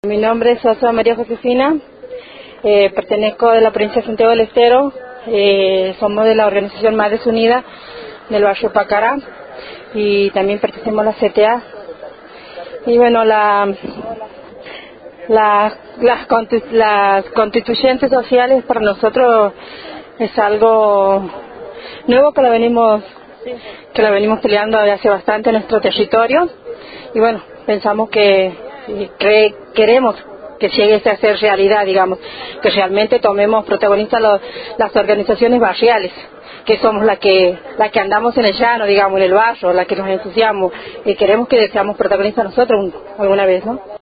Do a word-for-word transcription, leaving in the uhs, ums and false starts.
Mi nombre es Sosa María Josefina, eh, pertenezco de la provincia de Santiago del Estero, eh, somos de la organización Madres Unidas del barrio Pacará y también pertenecemos a la C T A. Y bueno, la, la, las, consti- las constituyentes sociales para nosotros es algo nuevo que la venimos que la venimos peleando desde hace bastante en nuestro territorio y bueno, pensamos que y cre- queremos que llegue a ser realidad, digamos, que realmente tomemos protagonistas los- las organizaciones barriales, que somos la que la que andamos en el llano, digamos, en el barrio, la que nos ensuciamos y queremos que seamos protagonistas nosotros un- alguna vez, ¿no?